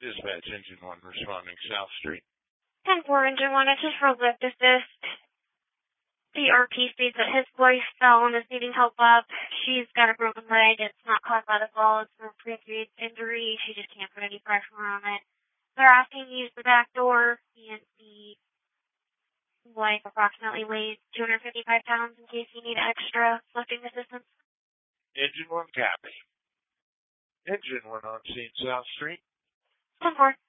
Dispatch Engine 1 responding South Street. 10-4 Engine 1, it's just for lift assist. The RP states that his wife fell and is needing help up. She's got a broken leg. It's not caused by the fall. It's from a previous injury. She just can't put any pressure on it. They're asking you to use the back door, and the wife approximately weighs 255 pounds in case you need extra lifting assistance. Engine 1 copy. Engine 1 on scene South Street. 10-4.